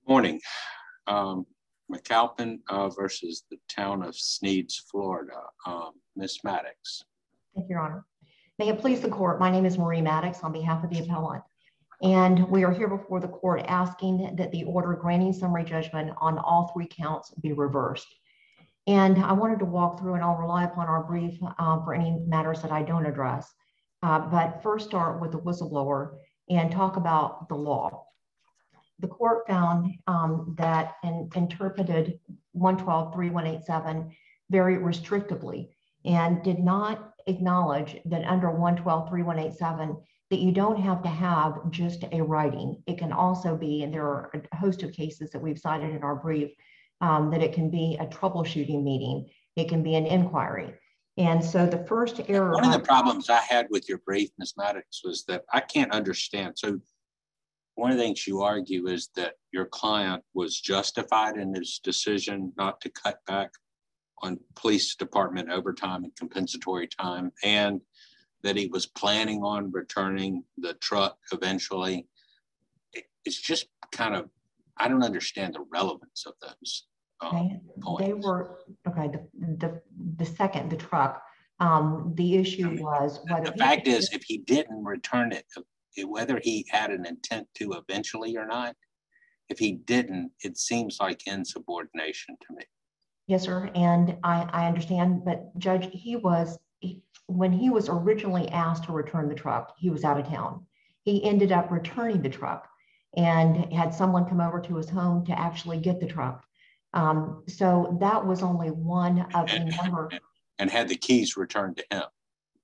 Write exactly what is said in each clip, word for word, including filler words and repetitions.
Morning. Um, McAlpin uh, versus the town of Sneads, Florida. Um, Miz Maddox. Thank you, Your Honor. May it please the court, my name is Marie Maddox on behalf of the appellant. And we are here before the court asking that the order granting summary judgment on all three counts be reversed. And I wanted to walk through, and I'll rely upon our brief uh, for any matters that I don't address. Uh, but first start with the whistleblower and talk about the law. The court found um, that and interpreted one twelve three one eight seven very restrictively and did not acknowledge that under one twelve three one eight seven that you don't have to have just a writing. It can also be, and there are a host of cases that we've cited in our brief, um, that it can be a troubleshooting meeting. It can be an inquiry. And so the first error- One of the problems I had with your brief, Miz Maddox, was that I can't understand. So one of the things you argue is that your client was justified in his decision not to cut back on police department overtime and compensatory time, and that he was planning on returning the truck eventually. It's just kind of, I don't understand the relevance of those um, okay. points. They were, okay, the, the, the second, the truck, um, the issue I mean, was whether- The fact is, if he didn't return it, whether he had an intent to eventually or not, if he didn't, it seems like insubordination to me. Yes, sir. And I, I understand, but Judge, he was, he, when he was originally asked to return the truck, he was out of town. He ended up returning the truck and had someone come over to his home to actually get the truck. Um, so that was only one of and, a number. And, and had the keys returned to him.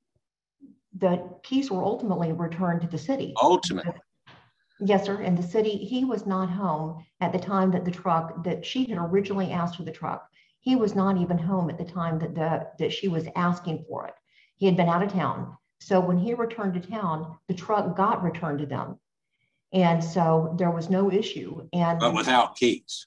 The keys were ultimately returned to the city. Ultimately. Yes, sir. And the city, he was not home at the time that the truck, that she had originally asked for the truck. He was not even home at the time that the that she was asking for it. He had been out of town. So when he returned to town, the truck got returned to them. And so there was no issue. And but without keys.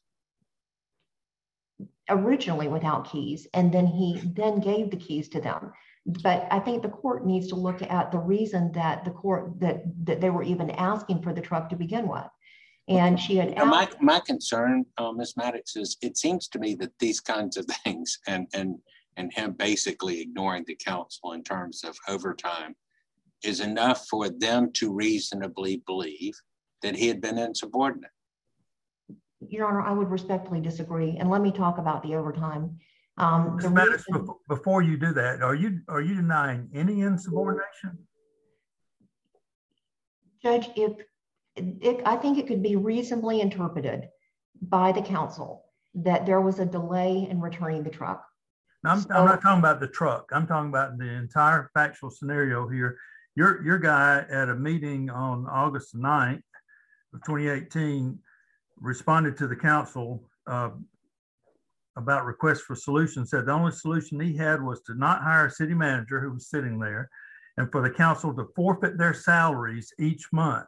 Originally without keys. And then he then gave the keys to them. But I think the court needs to look at the reason that the court that that they were even asking for the truck to begin with. And she had now, my my concern, uh, Miz Maddox, is it seems to me that these kinds of things and and and him basically ignoring the counsel in terms of overtime is enough for them to reasonably believe that he had been insubordinate. Your Honor, I would respectfully disagree. And let me talk about the overtime. Um, the Maddox, reason, before you do that, are you are you denying any insubordination? Judge, if it, I think it could be reasonably interpreted by the counsel that there was a delay in returning the truck. Now, I'm, so, I'm not talking about the truck. I'm talking about the entire factual scenario here. Your your guy at a meeting on August ninth of twenty eighteen responded to the counsel uh, about requests for solutions, said the only solution he had was to not hire a city manager who was sitting there and for the council to forfeit their salaries each month.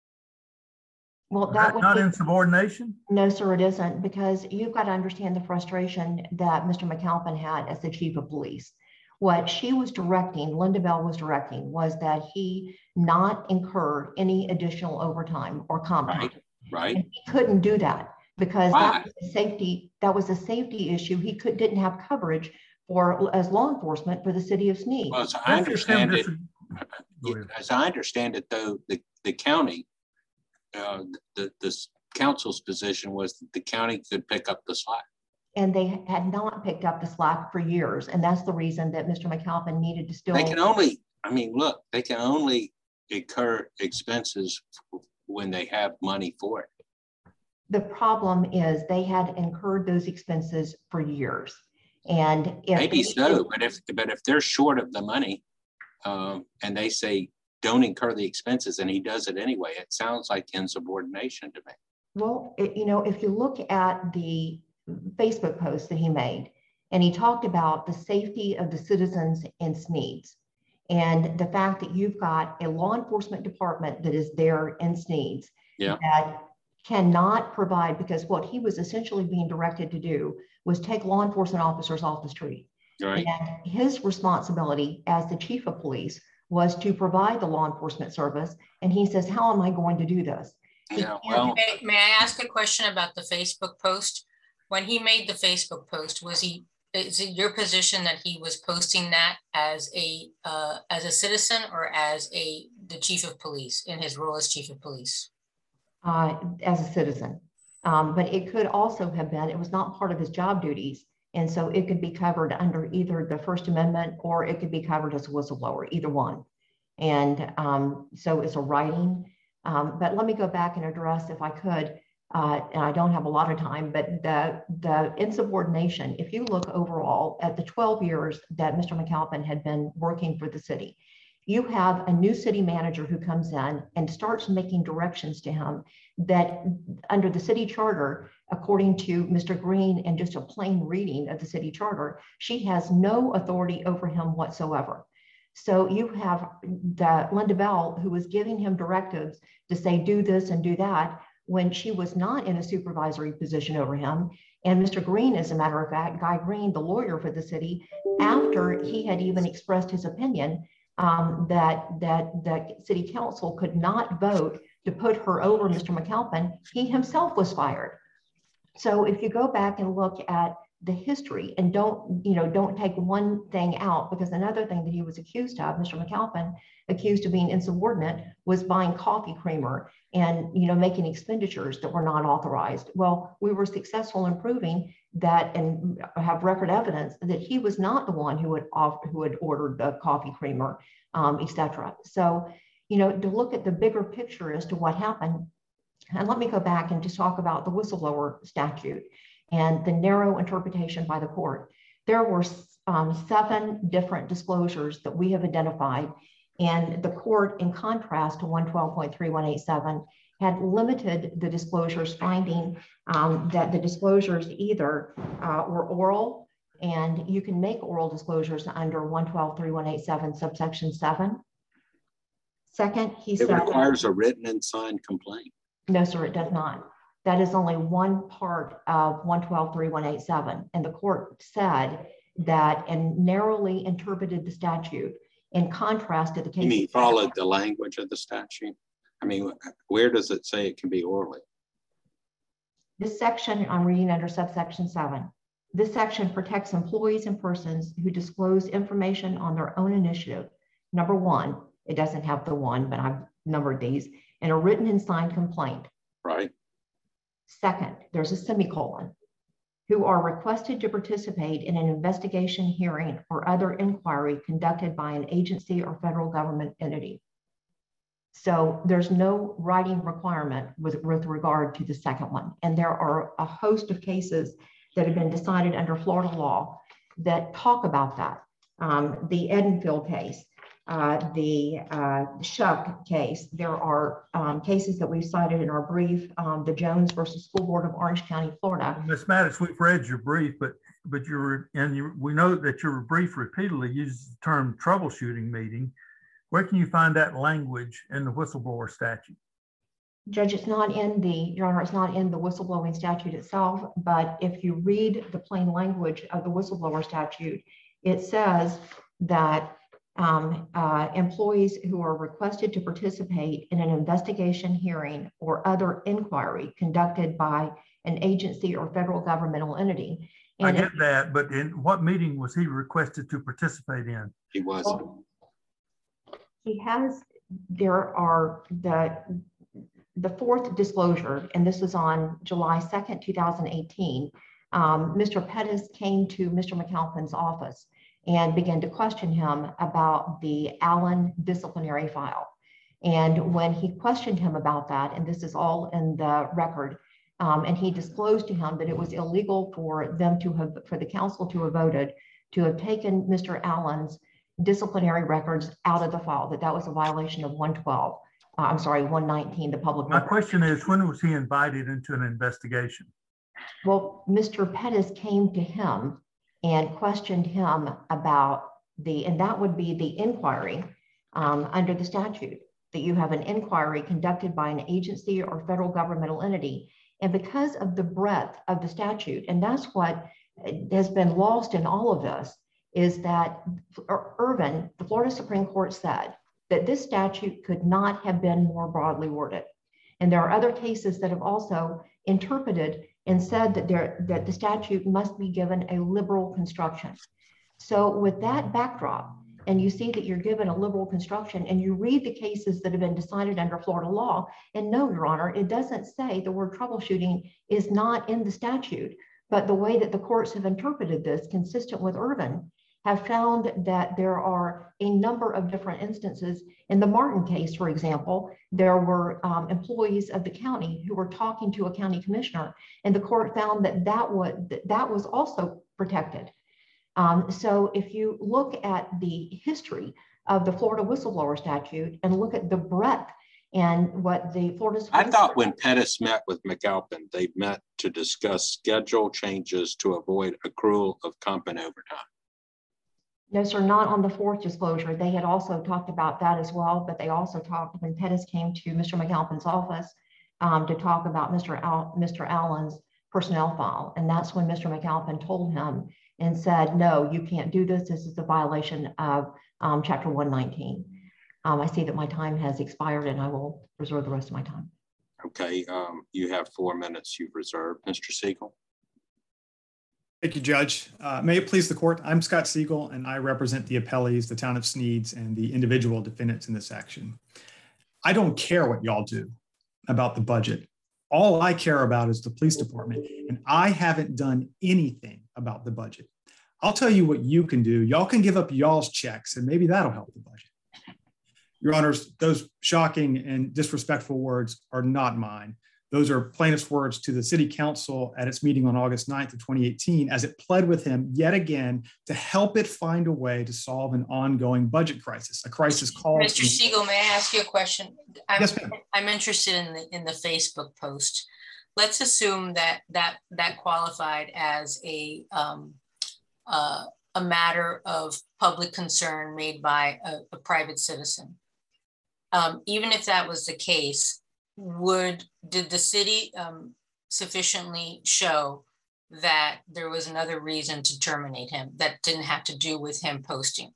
Well, that would not insubordination? No, sir, it isn't, because you've got to understand the frustration that Mister McAlpin had as the chief of police. What she was directing, Linda Bell was directing, was that he not incur any additional overtime or comp time. Right, right. And he couldn't do that because Why? that was a safety, that was a safety issue. He could didn't have coverage for as law enforcement for the city of Sneads. Well, as I understand it, as I understand it, though, the, the county, uh, the, the council's position was that the county could pick up the slack. And they had not picked up the slack for years. And that's the reason that Mister McAlpin needed to still- They can only, I mean, look, they can only incur expenses when they have money for it. The problem is they had incurred those expenses for years. And if maybe so, but if but if they're short of the money um, and they say don't incur the expenses and he does it anyway, it sounds like insubordination to me. Well, it, you know, if you look at the Facebook post that he made, and he talked about the safety of the citizens in Sneads and the fact that you've got a law enforcement department that is there in Sneads yeah. that cannot provide, because what he was essentially being directed to do was take law enforcement officers off the street. Right. And his responsibility as the chief of police was to provide the law enforcement service. And he says, how am I going to do this? Yeah, well, May, may I ask a question about the Facebook post? When he made the Facebook post, was he, is it your position that he was posting that as a uh, as a citizen or as a the chief of police in his role as chief of police? Uh, as a citizen. Um, but it could also have been, it was not part of his job duties. And so it could be covered under either the First Amendment or it could be covered as a whistleblower, either one. And um, so it's a writing. Um, but let me go back and address, if I could, uh, and I don't have a lot of time, but the, the insubordination, if you look overall at the twelve years that Mister McAlpin had been working for the city, you have a new city manager who comes in and starts making directions to him that under the city charter, according to Mister Green and just a plain reading of the city charter, she has no authority over him whatsoever. So you have the Linda Bell, who was giving him directives to say, do this and do that, when she was not in a supervisory position over him. And Mister Green, as a matter of fact, Guy Green, the lawyer for the city, after he had even expressed his opinion, Um, that that the city council could not vote to put her over Mister McAlpin, he himself was fired. So if you go back and look at the history and don't, you know, don't take one thing out, because another thing that he was accused of, Mister McAlpin, accused of being insubordinate, was buying coffee creamer and, you know, making expenditures that were not authorized. Well, we were successful in proving that and have record evidence that he was not the one who had off, who had ordered the coffee creamer, um, et cetera. So, you know, to look at the bigger picture as to what happened, and let me go back and just talk about the whistleblower statute and the narrow interpretation by the court. There were um, seven different disclosures that we have identified, and the court, in contrast to one twelve point three one eight seven, had limited the disclosures, finding um, that the disclosures either uh, were oral, and you can make oral disclosures under one twelve point three one eight seven subsection seven. Second, he it said- It requires a written and signed complaint. No, sir, it does not. That is only one part of one twelve point three one eight seven. And the court said that and narrowly interpreted the statute in contrast to the case. You mean followed the language of the statute? I mean, where does it say it can be orally? This section I'm reading under subsection seven. This section protects employees and persons who disclose information on their own initiative. Number one, it doesn't have the one, but I've numbered these, in a written and signed complaint. Right. Second, there's a semicolon, who are requested to participate in an investigation, hearing, or other inquiry conducted by an agency or federal government entity. So there's no writing requirement with, with regard to the second one. And there are a host of cases that have been decided under Florida law that talk about that. Um, the Edenfield case, uh, the uh, Shuck case. There are um, cases that we've cited in our brief, um, the Jones versus School Board of Orange County, Florida. Miz Maddox, we've read your brief, but but you're and you, we know that your brief repeatedly uses the term troubleshooting meeting. Where can you find that language in the whistleblower statute? Judge, it's not in the, Your Honor, it's not in the whistleblowing statute itself, but if you read the plain language of the whistleblower statute, it says that um, uh, employees who are requested to participate in an investigation, hearing, or other inquiry conducted by an agency or federal governmental entity. And I get it, that, but in what meeting was he requested to participate in? He wasn't. Well, he has, there are the, the fourth disclosure, and this was on July second, two thousand eighteen. Um, Mister Pettis came to Mister McAlpin's office and began to question him about the Allen disciplinary file. And when he questioned him about that, and this is all in the record, um, and he disclosed to him that it was illegal for them to have, for the council to have voted to have taken Mister Allen's disciplinary records out of the file, that that was a violation of one twelve. Uh, I'm sorry, one nineteen, the public. My question is, when was he invited into an investigation? Well, Mister Pettis came to him and questioned him about the, and that would be the inquiry um, under the statute, that you have an inquiry conducted by an agency or federal governmental entity. And because of the breadth of the statute, and that's what has been lost in all of this, is that Irvin, the Florida Supreme Court said that this statute could not have been more broadly worded. And there are other cases that have also interpreted and said that, there, that the statute must be given a liberal construction. So with that backdrop, and you see that you're given a liberal construction, and you read the cases that have been decided under Florida law, and no, Your Honor, it doesn't say the word troubleshooting is not in the statute, but the way that the courts have interpreted this, consistent with Irvin, have found that there are a number of different instances. In the Martin case, for example, there were um, employees of the county who were talking to a county commissioner, and the court found that that was, that was also protected. Um, so if you look at the history of the Florida whistleblower statute and look at the breadth and what the Florida Supreme I thought Court, when Pettis met with McAlpin, they met to discuss schedule changes to avoid accrual of comp and overtime. No, sir, not on the fourth disclosure. They had also talked about that as well, but they also talked when Pettis came to Mister McAlpin's office um, to talk about Mister Al, Mister Allen's personnel file. And that's when Mister McAlpin told him and said, no, you can't do this. This is a violation of um, Chapter one nineteen. Um, I see that my time has expired, and I will reserve the rest of my time. Okay, um, you have four minutes you've reserved. Mister Siegel. Thank you, Judge. Uh, may it please the court, I'm Scott Siegel, and I represent the appellees, the town of Sneads, and the individual defendants in this action. I don't care what y'all do about the budget. All I care about is the police department, and I haven't done anything about the budget. I'll tell you what you can do. Y'all can give up y'all's checks, and maybe that'll help the budget. Your Honors, those shocking and disrespectful words are not mine. Those are plaintiff's words to the City Council at its meeting on August ninth of twenty eighteen, as it pled with him yet again to help it find a way to solve an ongoing budget crisis, a crisis called— Mister Siegel, may I ask you a question? I'm, yes, ma'am. I'm interested in the in the Facebook post. Let's assume that that that qualified as a um, uh, a matter of public concern made by a, a private citizen. Um, even if that was the case, would did the city um, sufficiently show that there was another reason to terminate him that didn't have to do with him posting?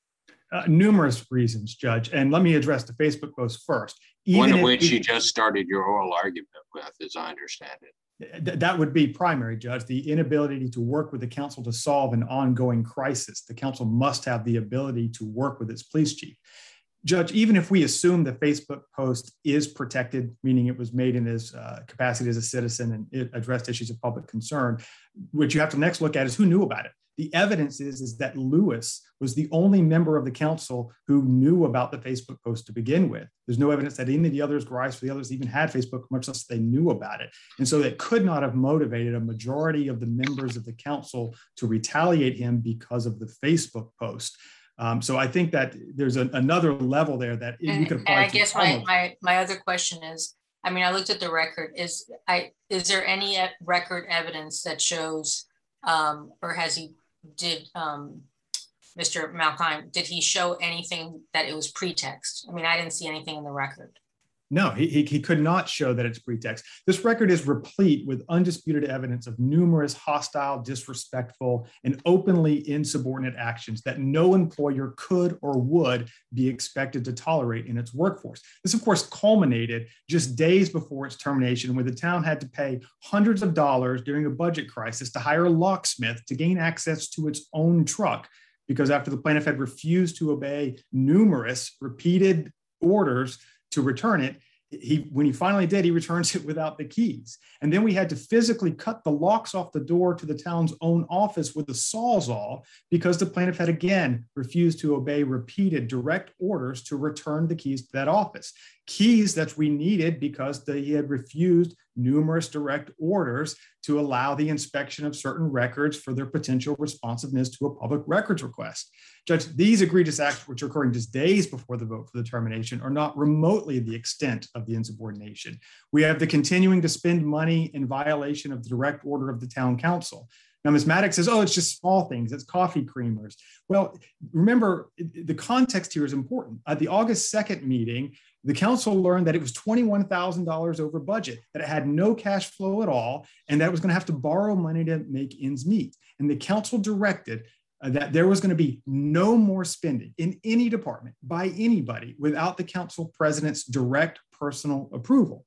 Uh, numerous reasons, Judge. And let me address the Facebook post first. Even One of if which it, you just started your oral argument with, as I understand it. Th that would be primary, Judge, the inability to work with the council to solve an ongoing crisis. The council must have the ability to work with its police chief. Judge, even if we assume the Facebook post is protected, meaning it was made in his uh, capacity as a citizen and it addressed issues of public concern, what you have to next look at is who knew about it. The evidence is, is that Lewis was the only member of the council who knew about the Facebook post to begin with. There's no evidence that any of the others, Grice or the others, even had Facebook, much less they knew about it. And so that could not have motivated a majority of the members of the council to retaliate him because of the Facebook post. Um, so I think that there's a, another level there that and, you could apply. And I to guess my, my my other question is, I mean, I looked at the record. Is I is there any record evidence that shows, um, or has he did um, Mister Malkheim, did he show anything that it was pretext? I mean, I didn't see anything in the record. No, he, he, he could not show that it's pretext. This record is replete with undisputed evidence of numerous hostile, disrespectful, and openly insubordinate actions that no employer could or would be expected to tolerate in its workforce. This, of course, culminated just days before its termination, where the town had to pay hundreds of dollars during a budget crisis to hire a locksmith to gain access to its own truck, because after the plaintiff had refused to obey numerous repeated orders to return it, he, when he finally did, he returns it without the keys. And then we had to physically cut the locks off the door to the town's own office with a sawzall because the plaintiff had again refused to obey repeated direct orders to return the keys to that office. Keys that we needed because they, he had refused numerous direct orders to allow the inspection of certain records for their potential responsiveness to a public records request. Judge, these egregious acts, which are occurring just days before the vote for the termination, are not remotely the extent of the insubordination. We have the continuing to spend money in violation of the direct order of the town council. Now, Miz Maddox says, oh, it's just small things, it's coffee creamers. Well, remember, the context here is important. At the August second meeting, the council learned that it was twenty-one thousand dollars over budget, that it had no cash flow at all, and that it was going to have to borrow money to make ends meet. And the council directed uh, that there was going to be no more spending in any department by anybody without the council president's direct personal approval.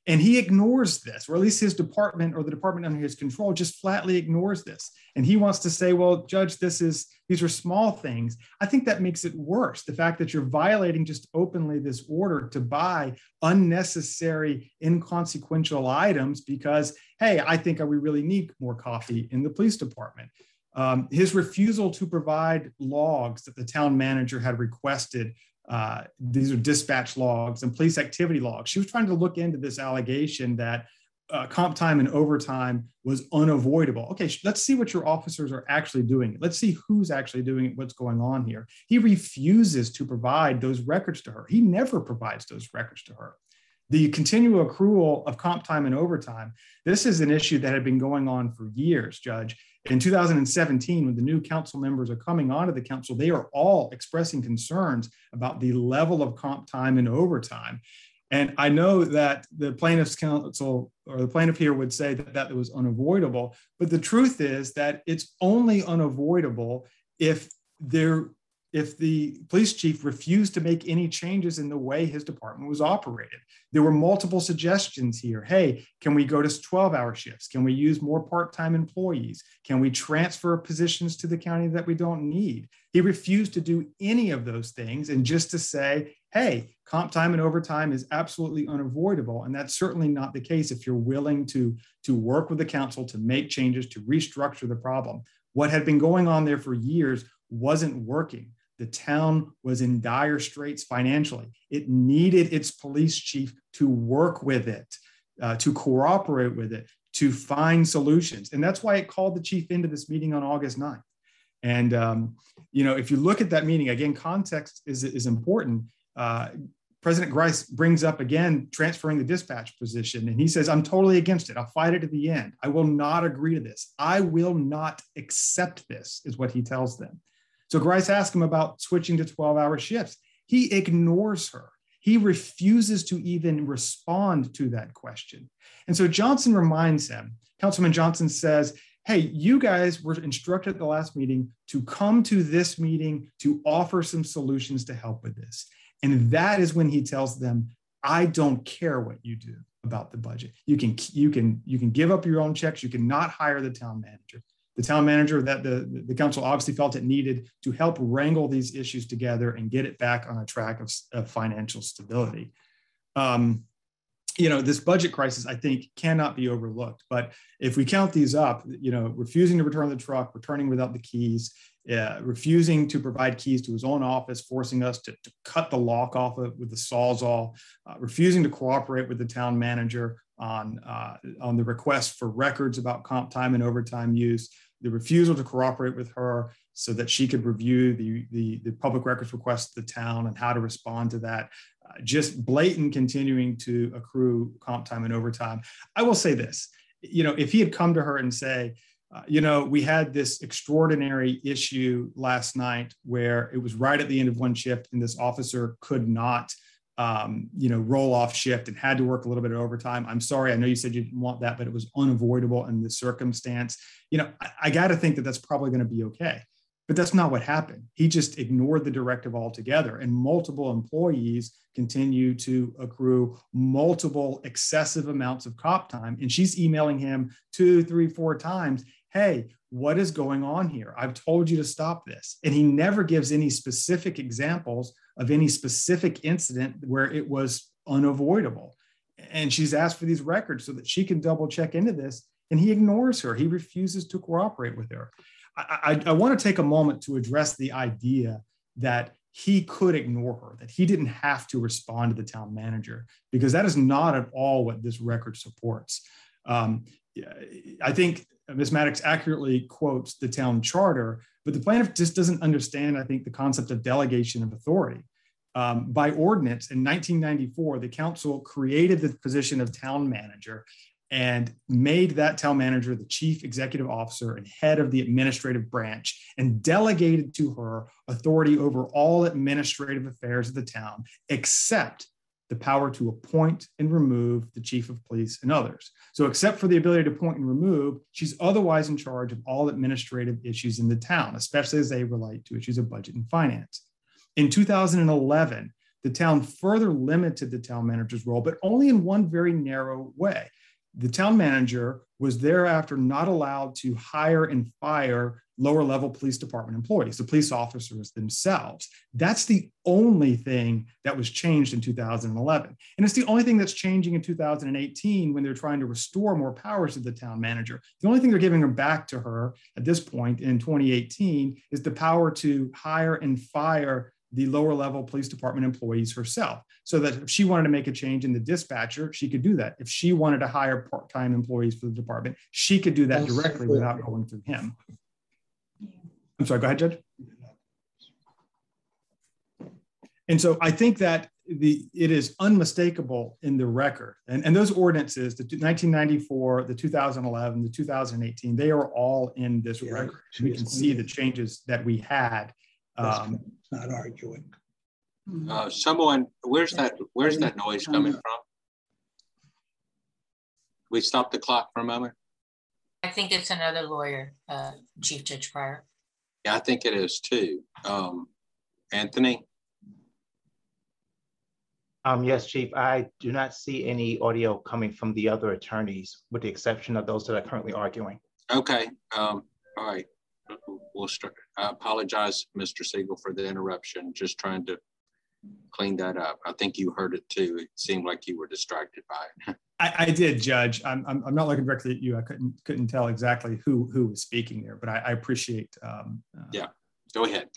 And he ignores this, or at least his department or the department under his control just flatly ignores this. And he wants to say, well, Judge, this is, these are small things. I think that makes it worse. The fact that you're violating just openly this order to buy unnecessary, inconsequential items because, hey, I think we really need more coffee in the police department. Um, his refusal to provide logs that the town manager had requested. Uh, these are dispatch logs and police activity logs. She was trying to look into this allegation that uh, comp time and overtime was unavoidable. Okay, let's see what your officers are actually doing. Let's see who's actually doing it, what's going on here. He refuses to provide those records to her. He never provides those records to her. The continual accrual of comp time and overtime, this is an issue that had been going on for years, Judge. In two thousand seventeen, when the new council members are coming onto the council, they are all expressing concerns about the level of comp time and overtime. And I know that the plaintiff's counsel or the plaintiff here would say that that was unavoidable, but the truth is that it's only unavoidable if there if the police chief refused to make any changes in the way his department was operated. There were multiple suggestions here. Hey, can we go to twelve hour shifts? Can we use more part-time employees? Can we transfer positions to the county that we don't need? He refused to do any of those things, and just to say, hey, comp time and overtime is absolutely unavoidable. And that's certainly not the case if you're willing to, to work with the council to make changes, to restructure the problem. What had been going on there for years wasn't working. The town was in dire straits financially. It needed its police chief to work with it, uh, to cooperate with it, to find solutions. And that's why it called the chief into this meeting on August ninth. And, um, you know, if you look at that meeting, again, context is, is important. Uh, President Grice brings up again, transferring the dispatch position. And he says, I'm totally against it. I'll fight it to the end. I will not agree to this. I will not accept this, is what he tells them. So Grice asks him about switching to twelve hour shifts. He ignores her. He refuses to even respond to that question. And so Johnson reminds him, Councilman Johnson says, hey, you guys were instructed at the last meeting to come to this meeting to offer some solutions to help with this. And that is when he tells them, I don't care what you do about the budget. You can, you can, you can give up your own checks. You cannot hire the town manager. The town manager that the, the council obviously felt it needed to help wrangle these issues together and get it back on a track of, of financial stability. Um, you know, this budget crisis, I think, cannot be overlooked. But if we count these up, you know, refusing to return the truck, returning without the keys, uh, refusing to provide keys to his own office, forcing us to, to cut the lock off of, with the Sawzall, uh, refusing to cooperate with the town manager on, uh, on the request for records about comp time and overtime use, the refusal to cooperate with her so that she could review the, the, the public records request of the town and how to respond to that. Uh, just blatant continuing to accrue comp time and overtime. I will say this, you know, if he had come to her and say, uh, you know, we had this extraordinary issue last night where it was right at the end of one shift and this officer could not Um, you know, roll off shift and had to work a little bit of overtime. I'm sorry, I know you said you didn't want that, but it was unavoidable in the circumstance. You know, I, I got to think that that's probably going to be okay. But that's not what happened. He just ignored the directive altogether, and multiple employees continue to accrue multiple excessive amounts of comp time. And she's emailing him two, three, four times. Hey, what is going on here? I've told you to stop this. And he never gives any specific examples of any specific incident where it was unavoidable. And she's asked for these records so that she can double check into this. And he ignores her. He refuses to cooperate with her. I, I, I want to take a moment to address the idea that he could ignore her, that he didn't have to respond to the town manager, because that is not at all what this record supports. Um, I think Miz Maddox accurately quotes the town charter, but the plaintiff just doesn't understand, I think, the concept of delegation of authority. Um, by ordinance in nineteen ninety-four, the council created the position of town manager and made that town manager the chief executive officer and head of the administrative branch, and delegated to her authority over all administrative affairs of the town, except the power to appoint and remove the chief of police and others. So except for the ability to appoint and remove, she's otherwise in charge of all administrative issues in the town, especially as they relate to issues of budget and finance. In two thousand eleven, the town further limited the town manager's role, but only in one very narrow way. The town manager was thereafter not allowed to hire and fire lower level police department employees, the police officers themselves. That's the only thing that was changed in two thousand eleven. And it's the only thing that's changing in two thousand eighteen when they're trying to restore more powers to the town manager. The only thing they're giving her back to her at this point in twenty eighteen is the power to hire and fire the lower level police department employees herself, so that if she wanted to make a change in the dispatcher, she could do that. If she wanted to hire part-time employees for the department, she could do that directly without going through him. I'm sorry, go ahead, Judge. And so I think that the it is unmistakable in the record. And, and those ordinances, the nineteen ninety-four, the two thousand eleven, the two thousand eighteen, they are all in this yeah, record. We can see the changes that we had. Um, not arguing. Uh, someone, where's that? Where's that noise coming from? We stop the clock for a moment. I think it's another lawyer, uh, Chief Judge Pryor. Yeah, I think it is too. Um, Anthony. Um, yes, Chief. I do not see any audio coming from the other attorneys, with the exception of those that are currently arguing. Okay. Um, all right. We'll start. I apologize, Mister Siegel, for the interruption. Just trying to clean that up. I think you heard it too. It seemed like you were distracted by it. I, I did, Judge. I'm, I'm I'm not looking directly at you. I couldn't couldn't tell exactly who who was speaking there, but I, I appreciate. Um, uh, yeah, go ahead,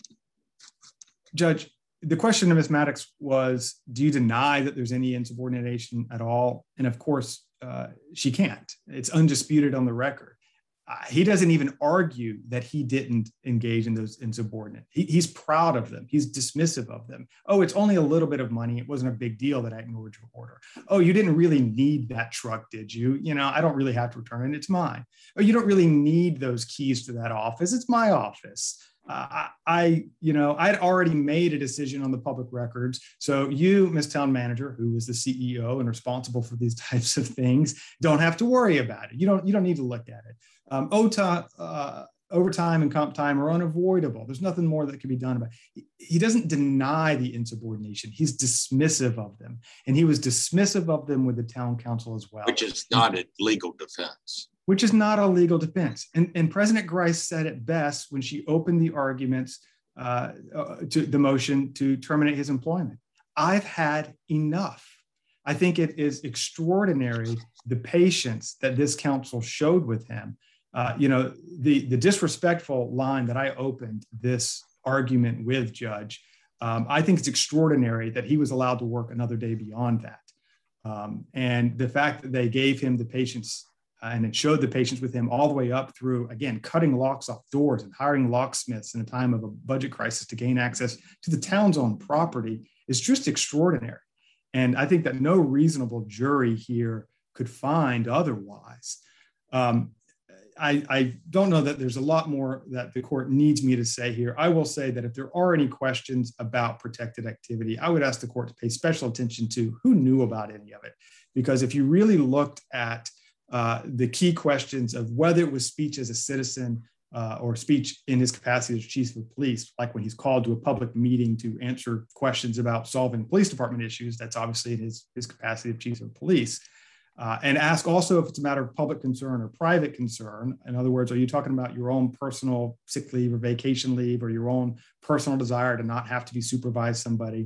Judge. The question to Miz Maddox was, do you deny that there's any insubordination at all? And of course, uh, she can't. It's undisputed on the record. Uh, he doesn't even argue that he didn't engage in those insubordinate. He, he's proud of them. He's dismissive of them. Oh, it's only a little bit of money. It wasn't a big deal that I ignored your order. Oh, you didn't really need that truck, did you? You know, I don't really have to return it. It's mine. Oh, you don't really need those keys to that office. It's my office. Uh, I, you know, I'd already made a decision on the public records. So you, Miz Town Manager, who is the C E O and responsible for these types of things, don't have to worry about it. You don't, you don't need to look at it. Um, O T A, uh, overtime and comp time are unavoidable. There's nothing more that can be done about it. He doesn't deny the insubordination. He's dismissive of them. And he was dismissive of them with the town council as well. Which is not a legal defense. Which is not a legal defense. And, and President Grice said it best when she opened the arguments uh, to the motion to terminate his employment. I've had enough. I think it is extraordinary, the patience that this council showed with him. Uh, you know, the, the disrespectful line that I opened this argument with, Judge, um, I think it's extraordinary that he was allowed to work another day beyond that. Um, and the fact that they gave him the patience uh, and it showed the patience with him all the way up through, again, cutting locks off doors and hiring locksmiths in a time of a budget crisis to gain access to the town's own property is just extraordinary. And I think that no reasonable jury here could find otherwise. Um, I, I don't know that there's a lot more that the court needs me to say here. I will say that if there are any questions about protected activity, I would ask the court to pay special attention to who knew about any of it. Because if you really looked at uh, the key questions of whether it was speech as a citizen uh, or speech in his capacity as chief of police, like when he's called to a public meeting to answer questions about solving police department issues, that's obviously in his, his capacity of chief of police. Uh, and ask also if it's a matter of public concern or private concern. In other words, are you talking about your own personal sick leave or vacation leave or your own personal desire to not have to be supervised somebody?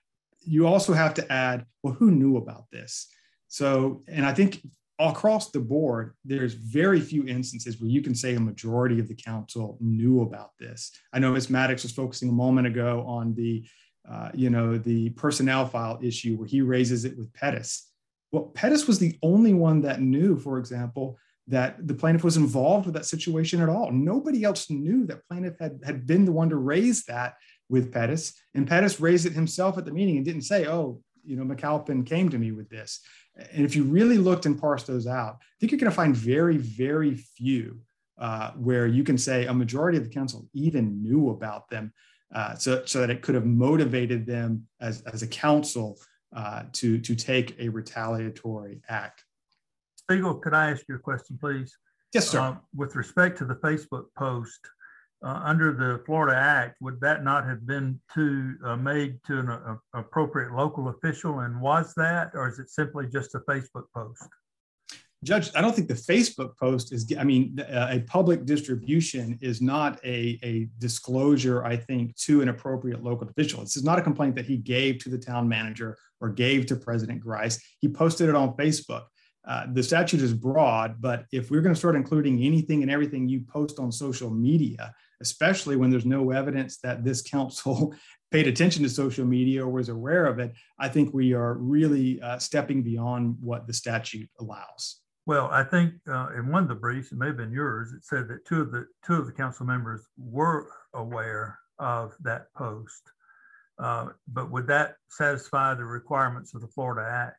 You also have to add, well, who knew about this? So, and I think across the board, there's very few instances where you can say a majority of the council knew about this. I know Miz Maddox was focusing a moment ago on the, uh, you know, the personnel file issue where he raises it with Pettis. Well, Pettis was the only one that knew, for example, that the plaintiff was involved with that situation at all. Nobody else knew that plaintiff had, had been the one to raise that with Pettis. And Pettis raised it himself at the meeting and didn't say, oh, you know, McAlpin came to me with this. And if you really looked and parsed those out, I think you're going to find very, very few uh, where you can say a majority of the council even knew about them uh, so, so that it could have motivated them as, as a council Uh, to, to take a retaliatory act. Siegel, could I ask you a question, please? Yes, sir. Uh, with respect to the Facebook post, uh, under the Florida Act, would that not have been to uh, made to an uh, appropriate local official? And was that, or is it simply just a Facebook post? Judge, I don't think the Facebook post is, I mean, a public distribution is not a, a disclosure, I think, to an appropriate local official. This is not a complaint that he gave to the town manager or gave to President Grice. He posted it on Facebook. Uh, the statute is broad, but if we're going to start including anything and everything you post on social media, especially when there's no evidence that this council paid attention to social media or was aware of it, I think we are really uh, stepping beyond what the statute allows. Well, I think uh, in one of the briefs, it may have been yours, it said that two of the two of the council members were aware of that post. Uh, but would that satisfy the requirements of the Florida Act?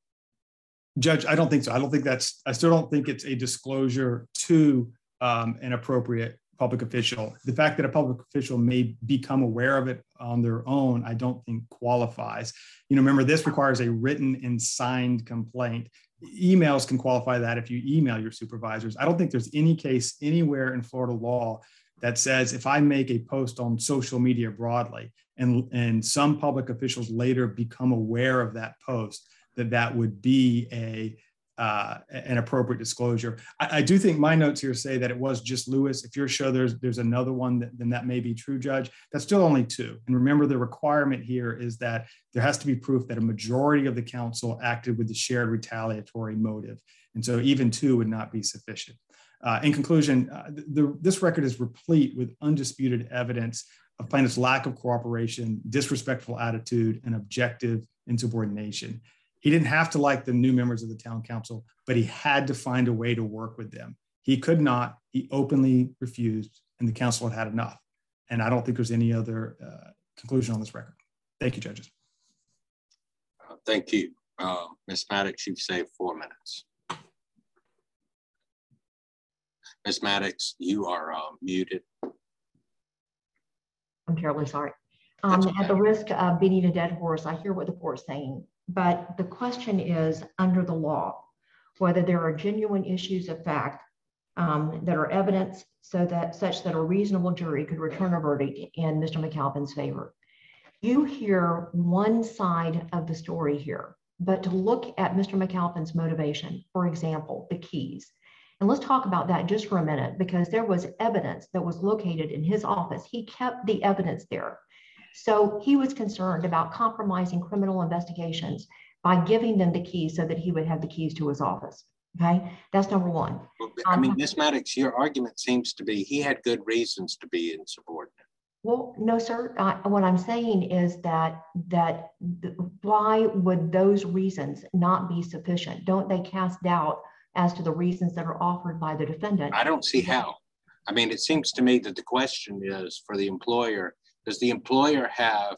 Judge, I don't think so. I don't think that's, I still don't think it's a disclosure to um, an appropriate public official. The fact that a public official may become aware of it on their own, I don't think qualifies. You know, remember, this requires a written and signed complaint. Emails can qualify that if you email your supervisors. I don't think there's any case anywhere in Florida law that says if I make a post on social media broadly and, and some public officials later become aware of that post, that that would be a uh, an appropriate disclosure. I, I do think my notes here say that it was just Lewis. If you're sure there's there's another one, that, then that may be true, Judge. That's still only two. And remember, the requirement here is that there has to be proof that a majority of the council acted with the shared retaliatory motive. And so even two would not be sufficient. Uh, in conclusion, uh, the, this record is replete with undisputed evidence of plaintiff's lack of cooperation, disrespectful attitude, and objective insubordination. He didn't have to like the new members of the town council, but he had to find a way to work with them. He could not, he openly refused, and the council had had enough. And I don't think there's any other uh, conclusion on this record. Thank you, judges. Uh, thank you. Uh, Miz Maddox, you've saved four minutes. Miz Maddox, you are uh, muted. I'm terribly sorry. Um, okay. At the risk of beating a dead horse, I hear what the court's saying. But the question is, under the law, whether there are genuine issues of fact um, that are evidence so that such that a reasonable jury could return a verdict in Mister McAlpin's favor. You hear one side of the story here, but to look at Mister McAlpin's motivation, for example, the keys. And let's talk about that just for a minute, because there was evidence that was located in his office. He kept the evidence there. So he was concerned about compromising criminal investigations by giving them the keys so that he would have the keys to his office. Okay, that's number one. I mean, Miz Maddox, your argument seems to be he had good reasons to be insubordinate. Well, no, sir. Uh, what I'm saying is that that th- why would those reasons not be sufficient? Don't they cast doubt as to the reasons that are offered by the defendant? I don't see how. I mean, it seems to me that the question is for the employer. Does the employer have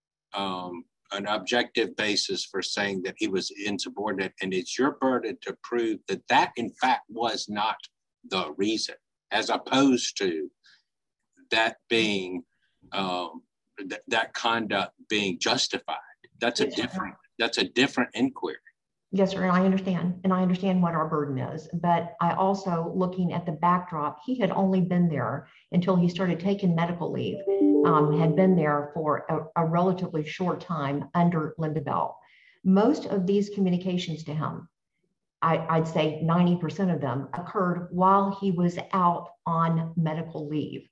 um, an objective basis for saying that he was insubordinate? And it's your burden to prove that that, in fact, was not the reason, as opposed to that being, um, th- that conduct being justified. That's a different, that's a different inquiry. Yes, sir, and I understand, and I understand what our burden is, but I also, looking at the backdrop, he had only been there until he started taking medical leave, um, had been there for a, a relatively short time under Linda Bell. Most of these communications to him, I, I'd say ninety percent of them occurred while he was out on medical leave.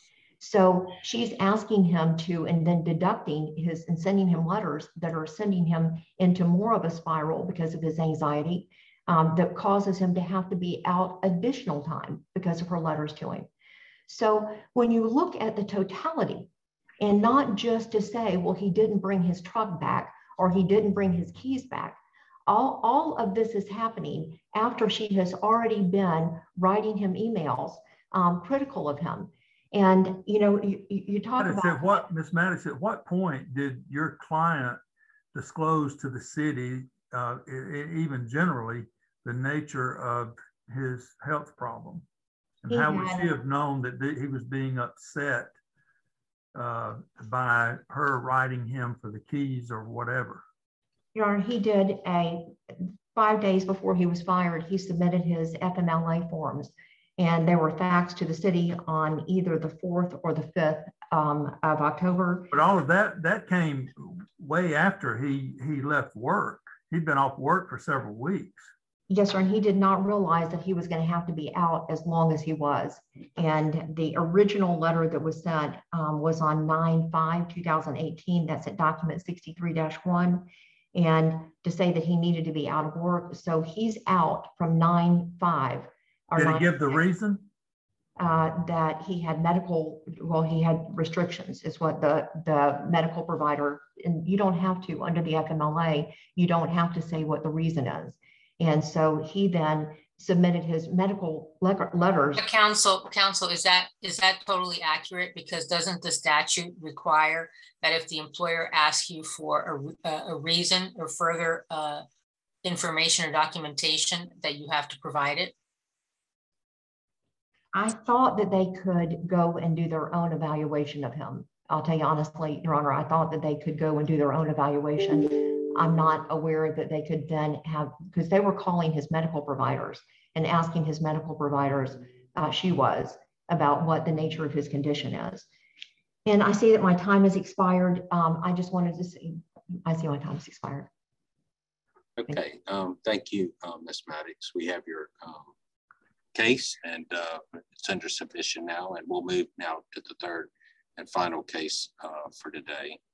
So she's asking him to, and then deducting his and sending him letters that are sending him into more of a spiral because of his anxiety um, that causes him to have to be out additional time because of her letters to him. So when you look at the totality and not just to say, well, he didn't bring his truck back or he didn't bring his keys back, all, all of this is happening after she has already been writing him emails um, critical of him. And, you know, you, you talk Maddox, about- at what, Miz Maddox, at what point did your client disclose to the city, uh, even generally, the nature of his health problem? And he how would had, she have known that he was being upset uh, by her writing him for the keys or whatever? Your Honor, he did a, five days before he was fired, he submitted his F M L A forms. And they were faxed to the city on either the fourth or the fifth um, of October. But all of that, that came way after he, he left work. He'd been off work for several weeks. Yes, sir. And he did not realize that he was going to have to be out as long as he was. And the original letter that was sent um, was on nine five two thousand eighteen. That's at document sixty-three dash one. And to say that he needed to be out of work. So he's out from nine five. Did he give the reason? Uh, that he had medical, well, he had restrictions is what the, the medical provider, and you don't have to, under the F M L A, you don't have to say what the reason is. And so he then submitted his medical le- letters. Counsel, counsel, is that is that totally accurate? Because doesn't the statute require that if the employer asks you for a, a reason or further uh, information or documentation that you have to provide it? I thought that they could go and do their own evaluation of him. I'll tell you honestly, Your Honor, I thought that they could go and do their own evaluation. I'm not aware that they could then have, because they were calling his medical providers and asking his medical providers, uh, she was, about what the nature of his condition is. And I see that my time has expired. Um, I just wanted to see, I see my time has expired. Okay, um, thank you, um, Miz Maddox. We have your um, case and uh, it's under submission now, and we'll move now to the third and final case uh, for today.